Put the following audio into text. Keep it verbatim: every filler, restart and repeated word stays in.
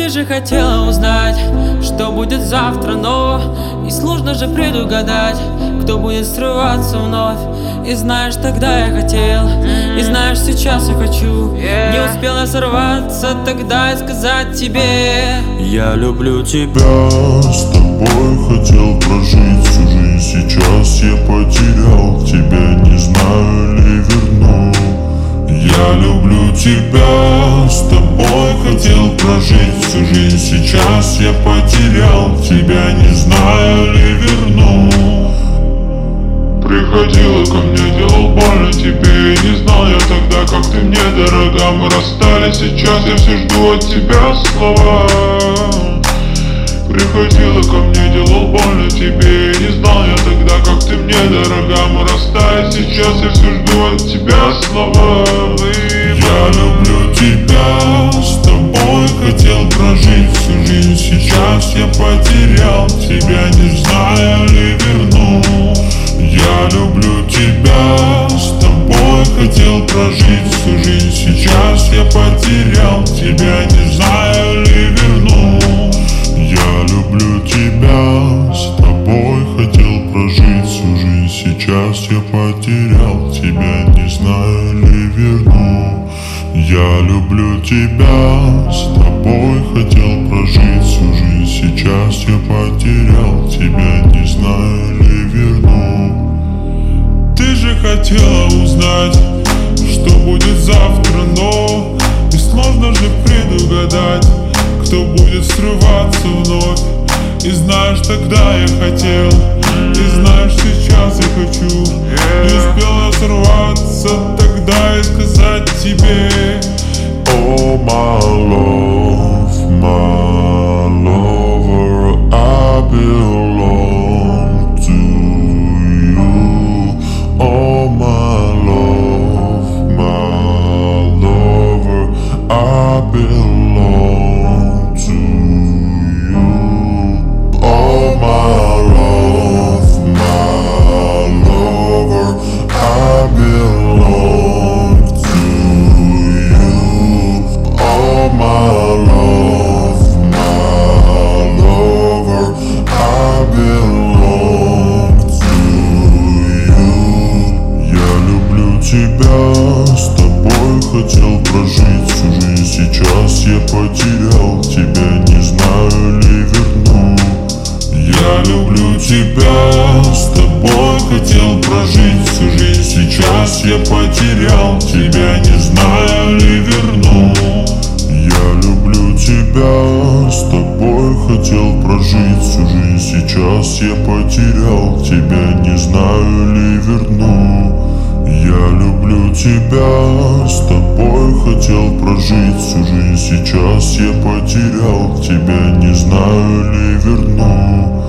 Ты же хотела узнать, что будет завтра, но и сложно же предугадать, кто будет срываться вновь. И знаешь, тогда я хотел, и знаешь, сейчас я хочу. Не успела сорваться тогда и сказать тебе: я люблю тебя, с тобой хотел прожить всю жизнь. Сейчас я потерял тебя, не знаю ли верну. Я люблю тебя, с тобой хотел прожить всю жизнь. Сейчас я потерял тебя, не знаю ли верну. Приходила ко мне, делал больно тебе, и не знал я тогда, как ты мне дорога. Мы расстались, сейчас я все жду от тебя слова. Приходила ко мне, делал больно тебе, и не знал я тогда, как ты мне дорога. Мы расстались, сейчас я все жду от тебя слова. Я люблю тебя, с тобой хотел прожить всю жизнь. Сейчас я потерял тебя, не знаю ли верну. Я люблю тебя, с тобой хотел прожить всю жизнь. Сейчас я потерял тебя, не знаю ли верну. Я люблю тебя, с тобой хотел прожить всю жизнь. Сейчас я потерял тебя, не знаю ли верну. Я люблю тебя, с тобой хотел прожить всю жизнь. Сейчас я потерял тебя, не знаю ли верну. Ты же хотела узнать, что будет завтра, но и сложно же предугадать, кто будет срываться вновь. И знаешь, тогда я хотел, и знаешь, сейчас я хочу. Не успел я сорваться тогда и сказать тебе: oh my love, my lover, I belong to you. Oh my love, my lover, I belong to you. Oh my love, my lover, I belong to you. Oh my love, my lover, I belong to you. Я люблю тебя, с тобой хотел прожить всю жизнь. Сейчас я потерял тебя, не знаю ли верну. Я люблю тебя, с тобой хотел прожить всю жизнь. Сейчас я потерял тебя, не знаю ли верну. Я люблю тебя, с тобой хотел прожить всю жизнь. Сейчас я потерял тебя, не знаю ли верну. Я люблю тебя, с тобой хотел прожить всю жизнь. Сейчас я потерял тебя, не знаю ли верну.